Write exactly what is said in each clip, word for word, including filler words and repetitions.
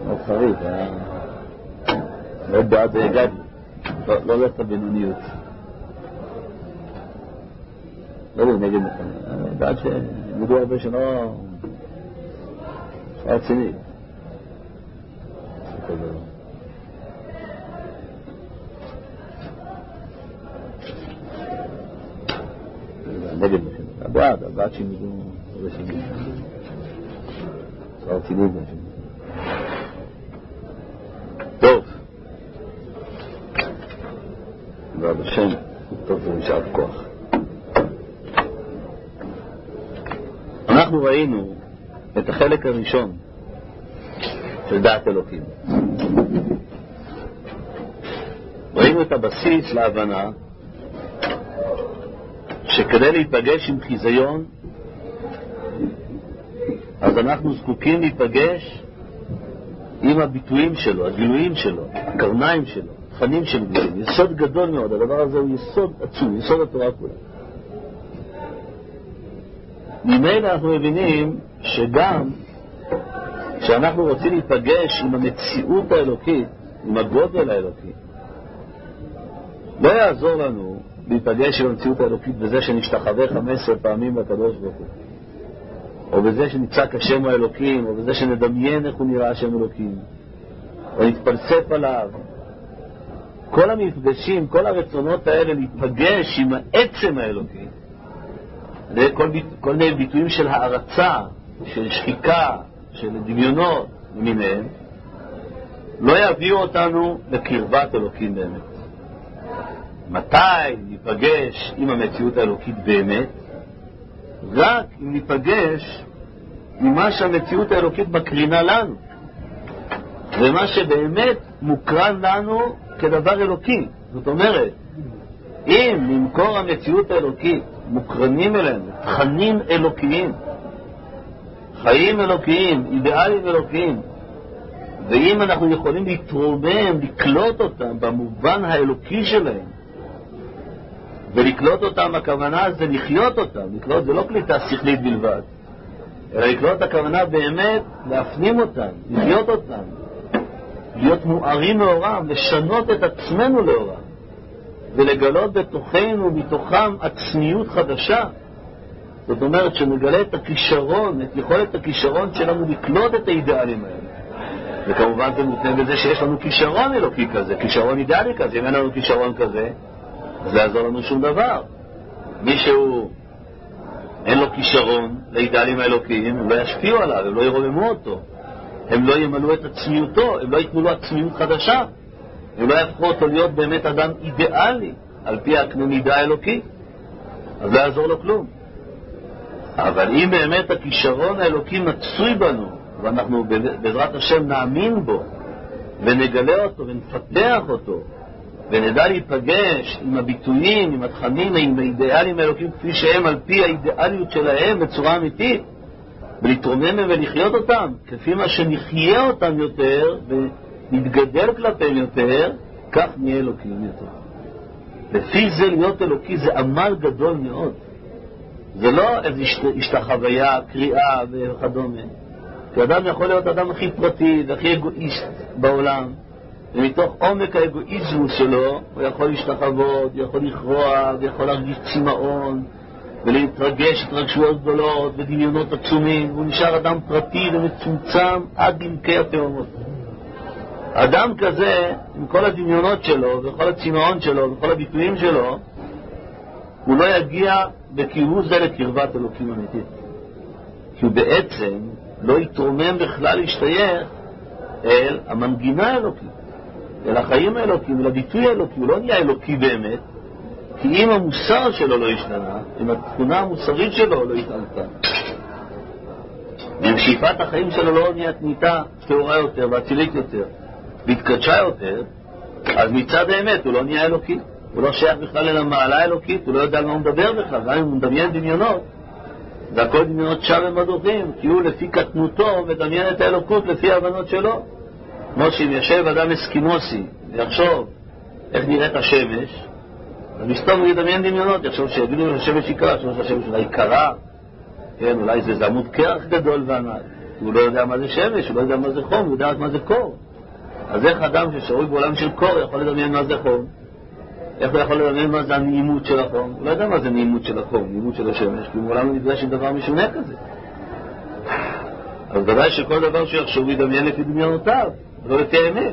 מאוד חריף, מאוד בעד גדי, לא הולך לבינוניות. לא יודע, נגד בעד שמדו הרבה שלא רציני. נגד משהו, בעד, בעד שמדו רציני. רציני משהו. טוב. ועד השם, טוב זה משעת כוח. אנחנו ראינו את החלק הראשון של דעת אלוקים. ראינו את הבסיס להבנה שכדי להיפגש עם חיזיון, אז אנחנו זקוקים להיפגש עם הביטויים שלו, הגילויים שלו, הקרניים שלו, תכנים של גילויים. יסוד גדול מאוד, הדבר הזה הוא יסוד עצום, יסוד התורה כולה. ממילא אנחנו מבינים שגם כשאנחנו רוצים להיפגש עם המציאות האלוקית, עם הגודל האלוקי, לא יעזור לנו להיפגש עם המציאות האלוקית בזה שנשתחווה חמש עשרה פעמים לקדוש ברוך הוא, או בזה שנצעק השם האלוקים, או בזה שנדמיין איך הוא נראה השם אלוקים, או נתפלסף עליו. כל המפגשים, כל הרצונות האלה להיפגש עם העצם האלוקי, כל, כל מיני ביטויים של הערצה, של שחיקה, של דמיונות למיניהם, לא יביאו אותנו לקרבת אלוקים באמת. מתי ניפגש עם המציאות האלוקית באמת? רק אם ניפגש עם מה שהמציאות האלוקית מקרינה לנו, ומה שבאמת מוקרן לנו כדבר אלוקי. זאת אומרת, אם נמכור המציאות האלוקית מוקרנים אלינו תכנים אלוקיים, חיים אלוקיים, אידיאלים אלוקיים, ואם אנחנו יכולים להתרומם, לקלוט אותם במובן האלוקי שלהם, ולקלוט אותם, הכוונה זה לחיות אותם. לקלוט זה לא קליטה שכלית בלבד, אלא לקלוט הכוונה באמת להפנים אותם, לחיות אותם, להיות מוארים מאורם, לשנות את עצמנו לאורם, ולגלות בתוכנו, מתוכם עצמיות חדשה. זאת אומרת שנגלה את הכישרון, את יכולת הכישרון שלנו לקלוט את האידיאלים האלה. וכמובן זה מותנה בזה שיש לנו כישרון אלוקי כזה, כישרון אידיאלי כזה. אם אין לנו כישרון כזה, אז לא יעזור לנו שום דבר. מי שהוא אין לו כישרון לאידיאלים האלוקיים, הם לא ישפיעו עליו, הם לא ירוממו אותו, הם לא ימלאו את עצמיותו, הם לא ייתנו לו עצמיות חדשה, הם לא יהפכו אותו להיות באמת אדם אידיאלי על פי הקנה מידה האלוקי, אז לא יעזור לו כלום. אבל אם באמת הכישרון האלוקי מצוי בנו, ואנחנו בעזרת השם נאמין בו ונגלה אותו ונפתח אותו ונדע להיפגש עם הביטויים, עם התכנים, עם האידיאלים האלוקים כפי שהם על פי האידיאליות שלהם בצורה אמיתית, ולהתרומם ולחיות אותם כפי מה שנחיה אותם יותר ונתגדל כלפיהם יותר, כך נהיה אלוקים יותר. לפי זה להיות אלוקי זה עמל גדול מאוד. זה לא איזו השתחוויה, קריאה וכדומה. כי אדם יכול להיות אדם הכי פרטי והכי אגואיסט בעולם, ומתוך עומק האגואיזם שלו הוא יכול להשתחוות, הוא יכול לכרוע, הוא יכול להרגיש צמאון ולהתרגש התרגשויות גדולות ודמיונות עצומים, והוא נשאר אדם פרטי ומצומצם עד עמקי התאומות. אדם כזה, עם כל הדמיונות שלו וכל הצמאון שלו וכל הביטויים שלו, הוא לא יגיע בכיוון זה לקרבת אלוקים אמיתית, כי הוא בעצם לא יתרומם בכלל להשתייך אל המנגינה האלוקית, אל החיים האלוקים, אל הביטוי האלוקי. הוא לא נהיה אלוקי באמת, כי אם המוסר שלו לא ישתנה, אם התכונה המוסרית שלו לא יתעלתה, אם שאיפת החיים שלו לא נהיית נהייתה תאורה יותר ואצילית יותר והתקדשה יותר, אז מצד האמת הוא לא נהיה אלוקי, הוא לא שייך בכלל אל המעלה האלוקית, הוא לא יודע על מה הוא מדבר בכלל. גם אם הוא מדמיין דמיונות, זה הכל דמיונות שם ומדוכים, כי הוא לפי קטנותו מדמיין את האלוקות לפי ההבנות שלו. כמו שאם ישב אדם אסקימוסי ויחשוב איך נראית השמש, אז מסתום הוא ידמיין דמיונות, יחשוב שיגידו שהשמש יקרה, יחשוב שהשמש אולי קרה, כן, אולי זה עמוד קרח גדול וענק. הוא לא יודע מה זה שמש, הוא לא יודע מה זה חום, הוא יודע מה זה קור. אז איך אדם ששרוי בעולם של קור יכול לדמיין מה זה חום? איך הוא יכול לדמיין מה זה הנעימות של החום? הוא לא יודע מה זה נעימות של החום, נעימות של השמש, כי הוא עולם לא נפגש עם דבר משונה כזה. אז ודאי שכל דבר שיחשוב הוא ידמיין לפי דמיונותיו, לא לפי האמת.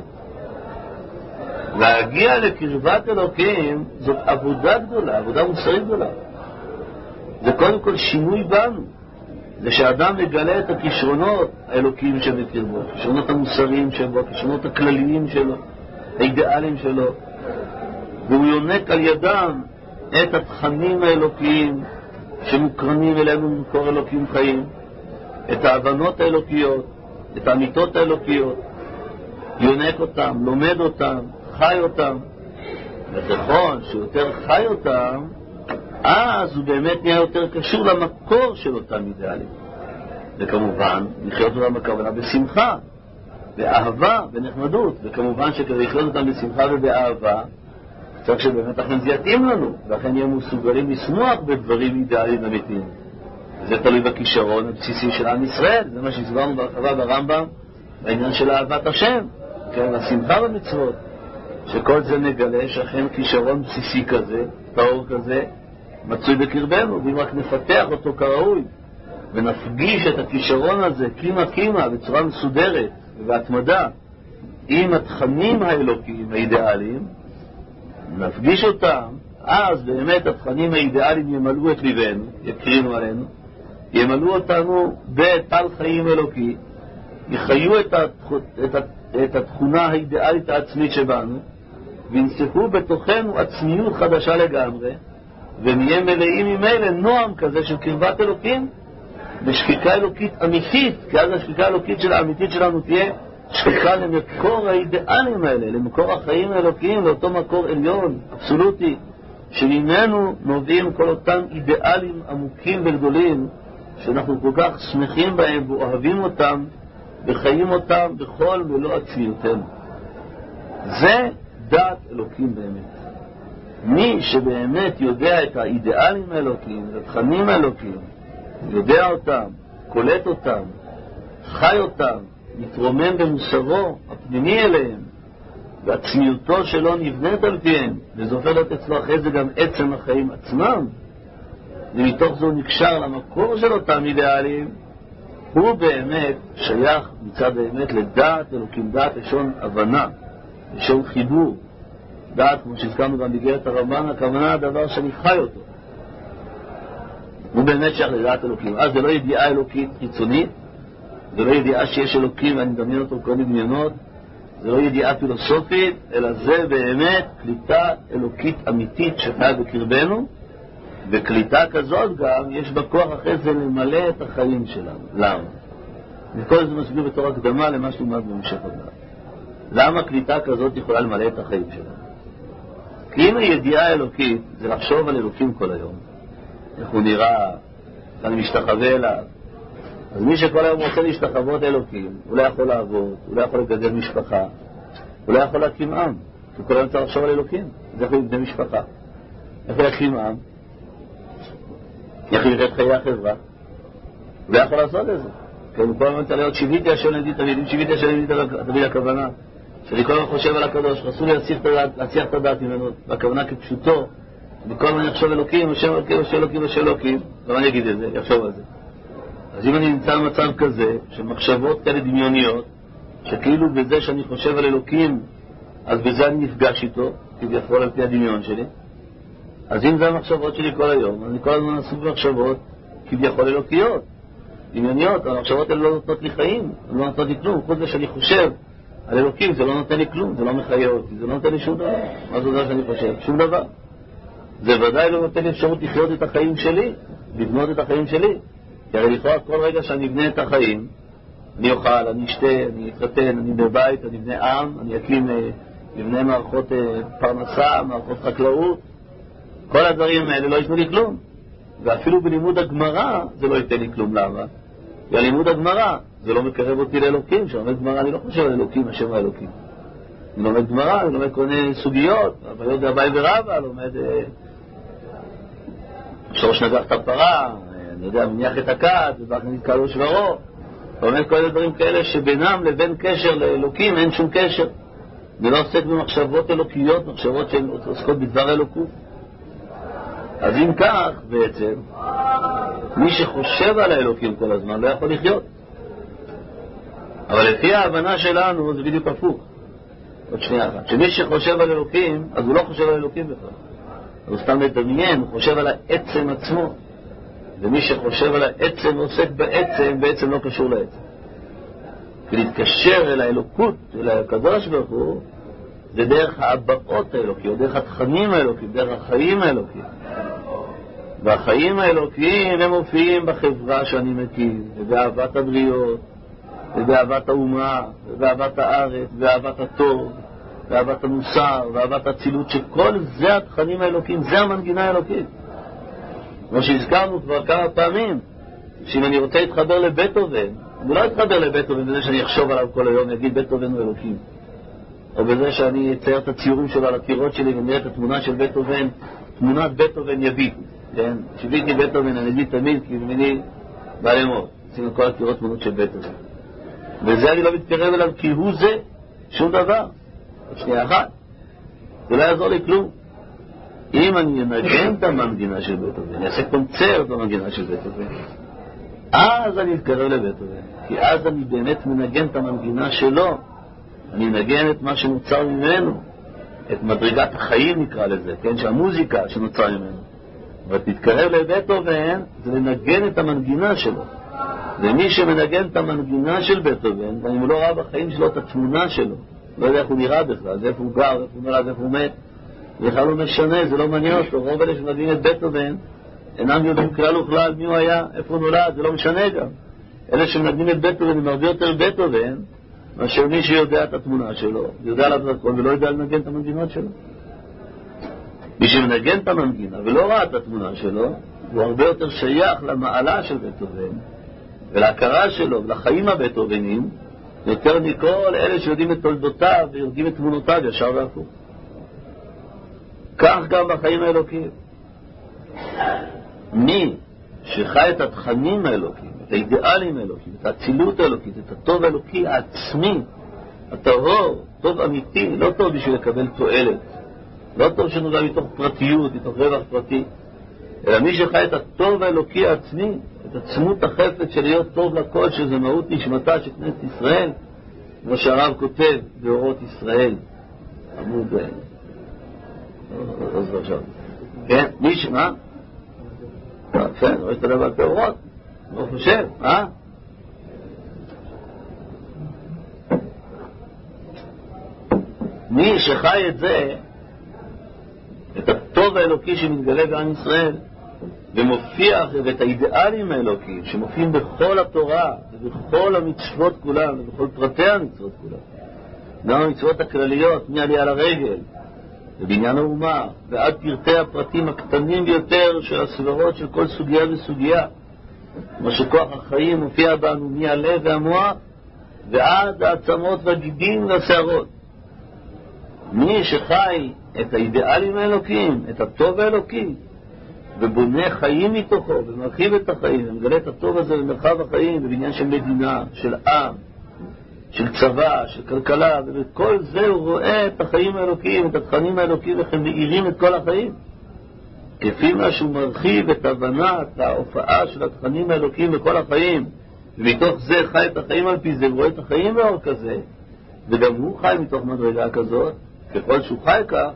להגיע לקרבת אלוקים זאת עבודה גדולה, עבודה מוסרית גדולה. זה קודם כל שינוי בנו. זה שאדם מגלה את הכישרונות האלוקיים שבקרבו, הכישרונות המוסריים שלו, הכישרונות הכלליים שלו, האידיאליים שלו, והוא יונק על ידם את התכנים האלוקיים שמוקרנים אלינו ממקור אלוקים חיים, את ההבנות האלוקיות, את האמיתות האלוקיות, יונק אותם, לומד אותם, חי אותם, וככל שהוא יותר חי אותם, אז הוא באמת נהיה יותר קשור למקור של אותם אידיאלים. וכמובן, לחיות אותם בכוונה בשמחה, באהבה, בנחמדות, וכמובן שכדי לחיות אותם בשמחה ובאהבה, צריך שבאמת לכן זה יתאים לנו, ולכן נהיה מסוגלים לשמוח בדברים אידיאליים אמיתיים. וזה תלוי בכישרון הבסיסי של עם ישראל, זה מה שהסברנו בהרחבה ברמב"ם, בעניין של אהבת השם, כן, השמחה במצוות, שכל זה נגלה שאכן כישרון בסיסי כזה, טהור כזה, מצוי בקרבנו, ואם רק נפתח אותו כראוי, ונפגיש את הכישרון הזה קימה קימה בצורה מסודרת ובהתמדה עם התכנים האלוקיים האידיאליים, נפגיש אותם, אז באמת התכנים האידיאליים ימלאו את ליבנו, יקרינו עלינו, ימלאו אותנו בטל חיים אלוקי, יחיו את, התכ... את, ה... את התכונה האידיאלית העצמית שבנו, וינספו בתוכנו עצמיות חדשה לגמרי, ונהיה מלאים ממילא נועם כזה של קרבת אלוקים, בשקיקה אלוקית אמיתית, כי אז השקיקה האלוקית של האמיתית שלנו תהיה שקיקה למקור האידיאלים האלה, למקור החיים האלוקיים, לאותו מקור עליון, אבסולוטי, שממנו נובעים כל אותם אידיאלים עמוקים וגדולים, שאנחנו כל כך שמחים בהם ואוהבים אותם, וחיים אותם בכל מלוא עצמיותנו. זה דעת אלוקים באמת. מי שבאמת יודע את האידיאלים האלוקיים, את התכנים האלוקיים, יודע אותם, קולט אותם, חי אותם, מתרומם במוסרו הפנימי אליהם, ועצמיותו שלו נבנית על פיהם, וזופה להיות אצלו אחרי זה גם עצם החיים עצמם, ומתוך זו נקשר למקור של אותם אידיאלים, הוא באמת שייך מצד האמת לדעת אלוקים, דעת לשון הבנה, לשון חיבור, דעת, כמו שהזכרנו גם בגרת הרמב"ן, הכוונה הדבר שאני חי אותו. הוא באמת שייך לדעת אלוקים. אז זה לא ידיעה אלוקית חיצונית, זה לא ידיעה שיש אלוקים ואני מדמיין אותו כל דמיונות, זה לא ידיעה פילוסופית, אלא זה באמת קליטה אלוקית אמיתית שחיה בקרבנו, וקליטה כזאת גם יש בה כוח אחרי זה למלא את החיים שלנו. למה? וכל זה מסביר בתור הקדמה למה שלומד במשך הדעת. למה קליטה כזאת יכולה למלא את החיים שלנו? כי אם הידיעה האלוקית זה לחשוב על אלוקים כל היום, איך הוא נראה, אני משתחווה אליו, אז מי שכל היום רוצה להשתחוות אלוקים, הוא לא יכול לעבוד, הוא לא יכול לגדל משפחה, הוא לא יכול להקים עם, כי כל היום צריך לחשוב על אלוקים, זה יכול לבני משפחה. איך הוא יקים עם? איך יראה את חיי החברה? הוא לא יכול לעשות את זה. כי הוא כל הזמן צריך להיות שיביתי השם נדיד תמיד, שיביתי השם נדיד תמיד הכוונה. שאני כל הזמן חושב על הקדוש, רצו לי להציח את הדעת ממנו, והכוונה כפשוטו, וכל הזמן יחשוב אלוקים, השם אלוקים, השם אלוקים, השם אלוקים, למה אני אגיד את זה, יחשוב על זה. אז אם אני נמצא במצב כזה, של מחשבות כאלה דמיוניות, שכאילו בזה שאני חושב על אלוקים, אז בזה אני נפגש איתו, כביכול על פי הדמיון שלי, אז אם זה המחשבות שלי כל היום, אני כל הזמן עסוק במחשבות כביכול אלוקיות, דמיוניות, המחשבות האלה לא נותנות לי חיים, לא נותנות לי כלום, חוץ זה שאני חושב על אלוקים, זה לא נותן לי כלום, זה לא מחיה אותי, זה לא נותן לי שום דבר. מה זה דבר שאני חושב? שום דבר. זה ודאי לא נותן לי אפשרות לחיות את החיים שלי, לבנות את החיים שלי. כי הרי לכאורה כל רגע שאני אבנה את החיים, אני אוכל, אני אשתה, אני אתחתן, אני בבית, אני אבנה עם, אני אקים, אבנה מערכות פרנסה, מערכות חקלאות, כל הדברים האלה לא יתנו לי כלום. ואפילו בלימוד הגמרא זה לא ייתן לי כלום. למה? בלימוד הגמרא זה לא מקרב אותי לאלוקים. כשלומד גמרא אני לא חושב על אלוקים, השם האלוקים. אני לומד גמרא, אני לומד כל מיני סוגיות, הבעיות דאביי ורבא, לומד שורש נגח את הפרה, אני יודע, מניח את הכת, ובאך נתקע לו שברו. זאת אומרת, כל הדברים כאלה שבינם לבין קשר לאלוקים אין שום קשר. זה לא עוסק במחשבות אלוקיות, מחשבות שהן עוסקות בדבר אלוקות. אז אם כך, בעצם, מי שחושב על האלוקים כל הזמן לא יכול לחיות. אבל לפי ההבנה שלנו זה בדיוק הפוך. עוד שנייה אחת. שמי שחושב על אלוקים, אז הוא לא חושב על אלוקים בכלל. הוא סתם מדמיין, הוא חושב על העצם עצמו. ומי שחושב על העצם ועוסק בעצם, בעצם לא קשור לעצם. ולהתקשר אל האלוקות, אל הקדוש ברוך הוא, זה דרך ההבעות האלוקיות, דרך התכנים האלוקיים, דרך החיים האלוקיים. והחיים האלוקיים הם מופיעים בחברה שאני מקים, ובאהבת הבריות, ובאהבת האומה, ובאהבת הארץ, ובאהבת הטוב, ובאהבת המוסר, ובאהבת הצילות, שכל זה התכנים האלוקיים, זה המנגינה האלוקית. כמו שהזכרנו כבר כמה פעמים, שאם אני רוצה להתחבר לבטהובן, אני לא אתחבר לבטהובן בזה שאני אחשוב עליו כל היום, אגיד בטהובן הוא אלוקים. או בזה שאני אצייר את הציורים שלו על הקירות שלי ונראה את התמונה של בטהובן, תמונת בטהובן יביא. כן? שביתי בטהובן, אני אגיד תמיד, כי במיני בעלי מור. עשינו כל הקירות תמונות של בטהובן. וזה אני לא מתקרב אליו כי הוא זה, שום דבר. עוד שנייה אחת. זה לא יעזור לי כלום. אם אני אנגן את המנגינה של בטהובן, אני אעשה קונצרט במנגינה של בטהובן, אז אני אתקרב לבטהובן. כי אז אני באמת מנגן את המנגינה שלו. אני מנגן את מה שנוצר ממנו, את מדרגת החיים נקרא לזה, כן? שהמוזיקה שנוצר ממנו. אבל תתקרב לבטהובן, זה לנגן את המנגינה שלו. ומי שמנגן את המנגינה של בטהובן, ואם הוא לא ראה בחיים שלו את התמונה שלו, לא יודע איך הוא נראה בכלל, איפה הוא גר, איפה הוא נולד, איפה הוא מת, בכלל לא משנה, זה לא מעניין אותו. רוב אלה שמנגנים את בטהובן, אינם יודעים כלל וכלל מי הוא היה, איפה הוא נולד, זה לא משנה גם. אלה שמנגנים את בטהובן הם הרבה יותר בטהובן, מאשר מי שיודע את התמונה שלו, יודע עליו את הכל ולא יודע לנגן את המנגינות שלו. מי שמנגן את המנגינה ולא ראה את התמונה שלו, הוא הרבה יותר שייך למעלה של בטהובן, ולהכרה שלו, ולחיים הבטהובניים, יותר מכל אלה שיודעים את תולדותיו ויודעים את תמונותיו ישר והפוך. כך גם בחיים האלוקיים. מי שחי את התכנים האלוקיים, את האידיאלים האלוקיים, את האצילות האלוקית, את הטוב האלוקי העצמי, הטהור, טוב אמיתי, לא טוב בשביל לקבל תועלת, לא טוב שנולד מתוך פרטיות, מתוך רווח פרטי, אלא מי שחי את הטוב האלוקי העצמי, את עצמות החפץ של להיות טוב לכל, שזה מהות נשמתה של כנסת ישראל, כמו שהרב כותב באורות ישראל, עמוד אז עכשיו כן, מי שמה? כן, לא ישתלב על באורות, לא חושב, אה? מי שחי את זה, את הטוב האלוקי שמתגלה בעם ישראל, ומופיע את האידיאלים האלוקיים שמופיעים בכל התורה ובכל המצוות כולם ובכל פרטי המצוות כולם, גם המצוות הכלליות מעלייה לרגל ובעניין האומה ועד פרטי הפרטים הקטנים ביותר של הסברות של כל סוגיה וסוגיה, כמו שכוח החיים מופיע בנו מהלב והמוח ועד העצמות והגידים והשערות. מי שחי את האידיאלים האלוקיים, את הטוב האלוקי, ובונה חיים מתוכו, ומרחיב את החיים, ומגלה את הטוב הזה במרחב החיים, בבניין של מדינה, של עם, של צבא, של כלכלה, ובכל זה הוא רואה את החיים האלוקיים, את התכנים האלוקיים, איך הם מאירים את כל החיים. כפי מה שהוא מרחיב את הבנת ההופעה של התכנים האלוקיים בכל החיים, ומתוך זה חי את החיים על פי זה, ורואה את החיים באור כזה, וגם הוא חי מתוך מדרגה כזאת, ככל שהוא חי כך,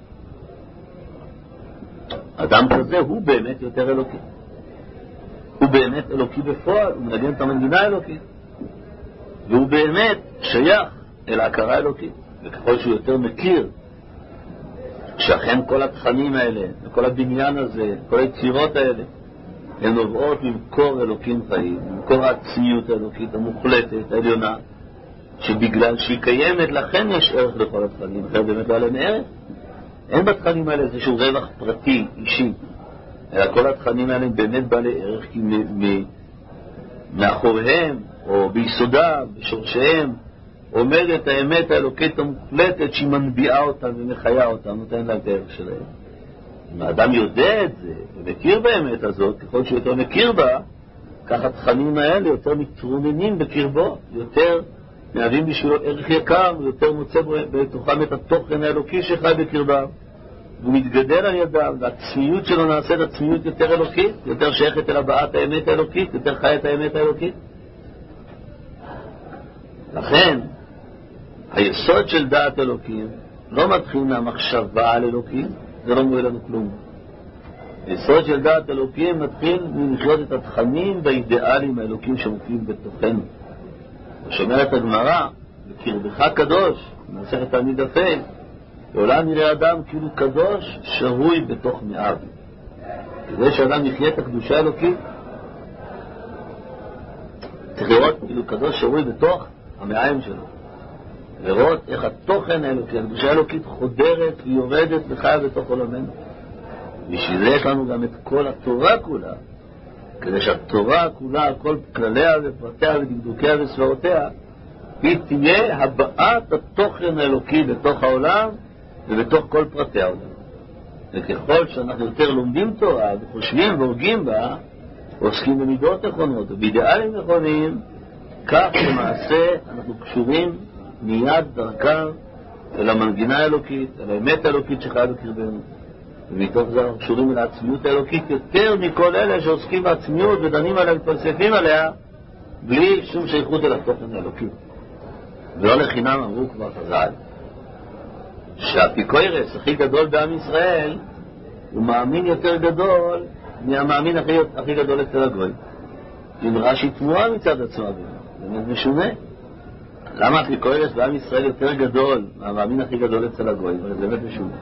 אדם כזה הוא באמת יותר אלוקי. הוא באמת אלוקי בפועל, הוא מנגן את המנגינה האלוקית. והוא באמת שייך אל ההכרה האלוקית. וככל שהוא יותר מכיר, שאכן כל התכנים האלה, וכל הבניין הזה, כל היצירות האלה, הן נובעות ממקור אלוקים חיים, ממקור העצמיות האלוקית המוחלטת, העליונה, שבגלל שהיא קיימת, לכן יש ערך לכל התכנים, אחר באמת לא עליהם ערך. אין בתכנים האלה איזשהו רווח פרטי, אישי, אלא כל התכנים האלה הם באמת בעלי ערך, כי מאחוריהם, או ביסודם, בשורשיהם, עומדת האמת האלוקית המוחלטת שהיא מנביעה אותם ומחיה אותם, נותן לה את הערך שלהם. אם האדם יודע את זה, ומכיר באמת הזאת, ככל שהוא יותר מכיר בה, ככה התכנים האלה יותר מתרוממים בקרבו, יותר מהווים בשבילו ערך יקר, ויותר מוצא בתוכם את התוכן האלוקי שחי בקרבם. הוא מתגדל על ידם, והצמיות שלו נעשית הצמיות יותר אלוקית, יותר שייכת אל הבעת האמת האלוקית, יותר חי את האמת האלוקית. לכן, היסוד של דעת אלוקים לא מתחיל מהמחשבה על אלוקים, זה לא מועיל לנו כלום. היסוד של דעת אלוקים מתחיל מלחיות את התכנים והאידיאלים האלוקים שמופיעים בתוכנו. ושומרת הגמרא, בקרבך קדוש, במסכת תלמיד דף, לעולם נראה אדם כאילו קדוש שרוי בתוך מאיו. כדי שאדם יחיה את הקדושה האלוקית, צריך לראות כאילו קדוש שרוי בתוך המעיים שלו. לראות איך התוכן האלוקי, הקדושה האלוקית חודרת ויורדת וחיה בתוך עולמנו. בשביל זה יש לנו גם את כל התורה כולה, כדי שהתורה כולה, כל כלליה ופרטיה ודקדוקיה וסברותיה, היא תהיה הבאת התוכן האלוקי בתוך העולם ובתוך כל פרטי העולם. וככל שאנחנו יותר לומדים תורה וחושבים והורגים בה, עוסקים במידות נכונות ובאידיאלים נכונים, כך למעשה אנחנו קשורים מיד דרכם אל המנגינה האלוקית, אל האמת האלוקית שחיה בקרבנו. ומתוך זה אנחנו קשורים אל העצמיות האלוקית יותר מכל אלה שעוסקים בעצמיות ודנים עליה ופלספים עליה בלי שום שייכות אל התוכן האלוקי. ולא לחינם אמרו כבר חז"ל שהאפיקורס הכי גדול בעם ישראל הוא מאמין יותר גדול מהמאמין הכי, הכי גדול אצל הגוי. עם רש"י תמוהה מצד עצמה, באמת משונה. למה האפיקורס בעם ישראל יותר גדול מהמאמין הכי גדול אצל הגוי? זה באמת משונה.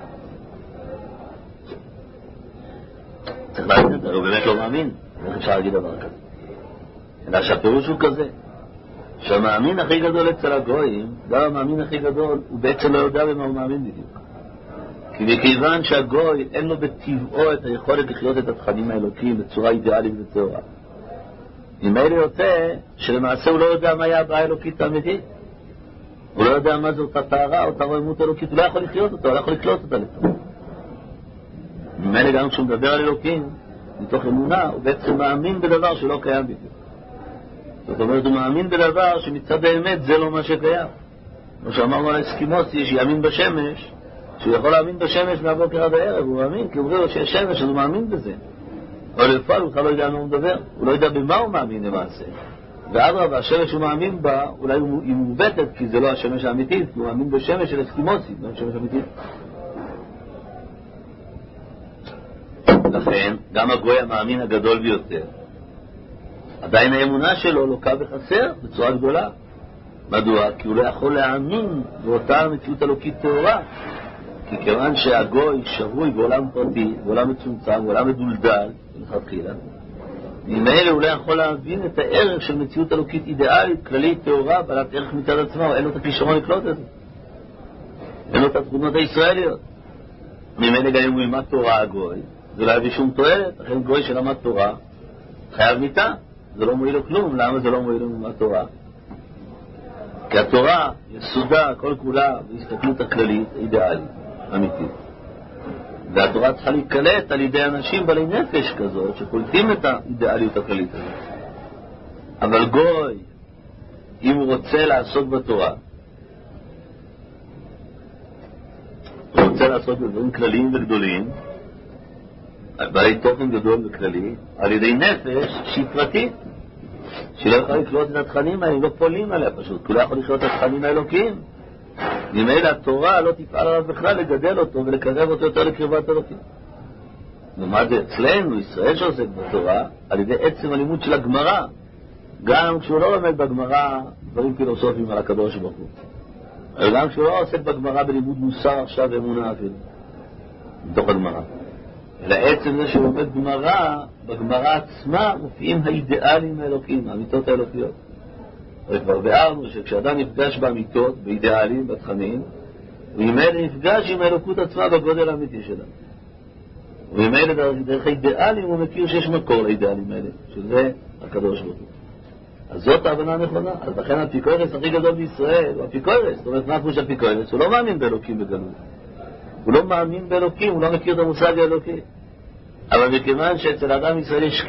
צריך להגיד את זה, הוא באמת לא מאמין. איך אפשר להגיד דבר כזה? אלא שהפירוש הוא כזה, שהמאמין הכי גדול אצל הגויים, גם המאמין הכי גדול, הוא בעצם לא יודע במה הוא מאמין בדיוק. כי מכיוון שהגוי אין לו בטבעו את היכולת לחיות את התכנים האלוקיים בצורה אידיאלית וטהורה. אם אלה יוצא שלמעשה הוא לא יודע מה היה הבאה האלוקית האמיתית. הוא לא יודע מה זה אותה טהרה, אותה רוממות אלוקית, הוא לא יכול לחיות אותה, הוא לא יכול לקלוט אותה לתורה. ממילא גם כשהוא מדבר על אלוקים, מתוך אמונה, הוא בעצם מאמין בדבר שלא קיים בדיוק. זאת אומרת, הוא מאמין בדבר שמצד האמת זה לא מה שקיים. כמו שאמרנו על אסקימוסי, שיאמין בשמש, שהוא יכול להאמין בשמש מהבוקר עד הערב, הוא מאמין, כי אומרים לו שיש שמש, אז הוא מאמין בזה. אבל בפועל הוא בכלל לא יודע מה הוא מדבר, הוא לא יודע במה הוא מאמין למעשה. ואדרבה, השמש שהוא מאמין בה, אולי היא מעוותת, כי זה לא השמש האמיתית, הוא מאמין בשמש של אסקימוסי, לא השמש האמיתית. לכן, גם הגוי המאמין הגדול ביותר, עדיין האמונה שלו לוקה בחסר בצורה גדולה. מדוע? כי הוא לא יכול להאמין באותה מציאות אלוקית טהורה. כי כיוון שהגוי שרוי בעולם פרטי, בעולם מצומצם, בעולם מדולדל, מלכתחילה, ממילא הוא לא יכול להבין את הערך של מציאות אלוקית אידיאלית, כללית, טהורה, בעלת ערך מצד עצמה, אין לו את הכישרון לקלוט את זה. אין לו את התכונות הישראליות. ממילא גם אם הוא ילמד תורה הגוי, זה לא יביא שום תועלת, לכן גוי שלמד תורה חייב מיתה. זה לא מועיל לו כלום. למה זה לא מועיל לו מהתורה? כי התורה יסודה כל כולה בהסתכלות הכללית, אידיאלית, אמיתית. והתורה צריכה להיקלט על ידי אנשים בעלי נפש כזאת שקולטים את האידיאליות הכללית הזאת. אבל גוי, אם הוא רוצה לעסוק בתורה, הוא רוצה לעסוק בדברים כלליים וגדולים, בעלי תוכן גדול וכללי, על ידי נפש שהיא פרטית, שלא יכולה לקלוט את התכנים האלה, לא פועלים עליה פשוט, כי לא יכול לקלוט את התכנים האלוקיים. ממילא התורה לא תפעל עליו בכלל לגדל אותו ולקרב אותו יותר לקרבת אלוקים. ומה זה אצלנו, ישראל שעוסק בתורה, על ידי עצם הלימוד של הגמרא, גם כשהוא לא לומד בגמרא דברים פילוסופיים על הקדוש ברוך הוא, אבל גם כשהוא לא עוסק בגמרא בלימוד מוסר עכשיו ואמונה אפילו, בתוך הגמרא. אלא עצם זה שהוא לומד גמרא, בגמרא עצמה מופיעים האידיאלים האלוקיים, האמיתות האלוקיות. וכבר ביארנו שכשאדם נפגש באמיתות, באידיאלים, בתכנים, הוא ממילא נפגש עם האלוקות עצמה בגודל האמיתי שלה. וממילא דרך האידיאלים הוא מכיר שיש מקור לאידיאלים האלה, שזה הקדוש ברוך הוא. אז זאת ההבנה הנכונה. אז לכן האפיקורס הכי גדול בישראל הוא אפיקורס. זאת אומרת, מה פירוש אפיקורס? הוא לא מאמין באלוקים בגלות. הוא לא מאמין באלוקים, הוא לא מכיר את המושג האלוקי. אבל מכיוון שאצל האדם ישראל יש